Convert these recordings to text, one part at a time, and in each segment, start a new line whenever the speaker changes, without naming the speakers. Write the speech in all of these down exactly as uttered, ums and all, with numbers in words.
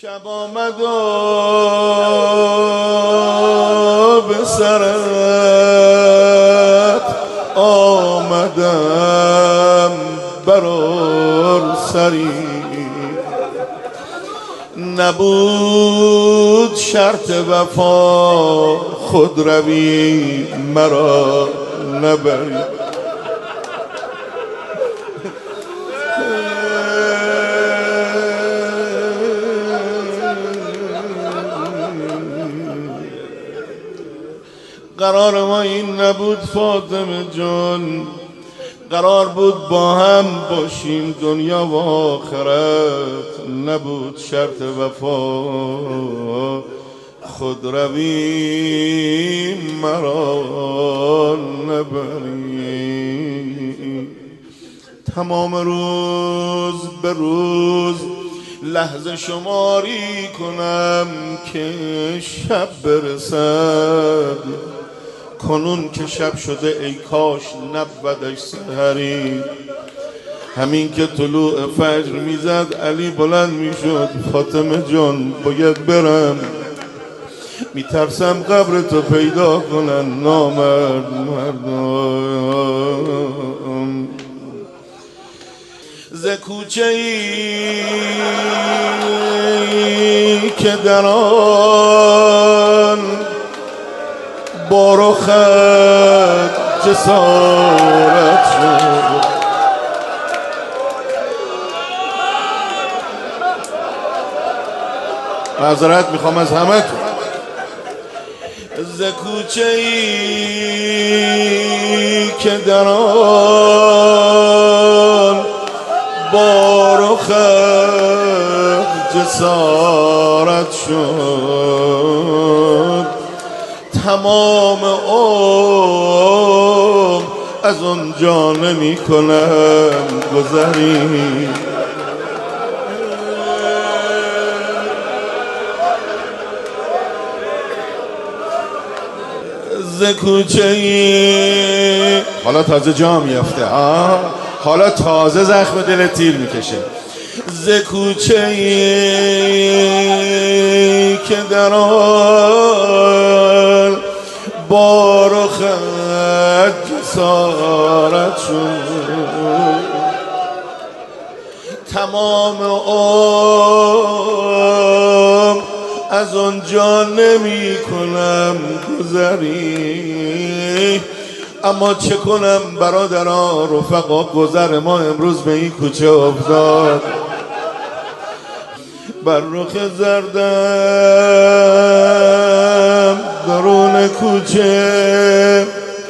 شب آمد و به سرت آمدم برار سری، نبود شرط وفا خود روی مرا نبری. قرار ما این نبود فاطمه جان، قرار بود با هم باشیم دنیا و آخرت، نبود شرط وفا خود روی مرا نبری. تمام روز به روز لحظه شماری کنم که شب برسد، کنون که شب شده ای کاش نبودش سحری. همین که طلوع فجر میزد علی بلند میشد، فاطمه جان باید برم، میترسم قبر تو پیدا کنن نامرد مردم. ز کوچه ای که در آن با رخت جسارت شد، معذرت میخوام از همه تو. ز کوچه ای که در آن با رخت جسارت شد، تمام عمر از اونجا نمی کنم گذری. ز کوچه ای حالا تازه جا میفته، حالا تازه زخم دل تیر میکشه. ز کوچه ای که در آن با رخت جسارت شد، تمام عمر از آنجا نمی کنم گذری. اما چه کنم برادران رفقا، گذر ما امروز به این کوچه افتاد. بر رخ زردم درون کوچه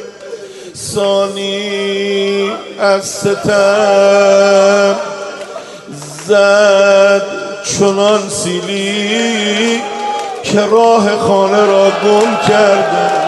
ثانی از ستم زد چنان سیلی که راه خانه را گم کرده.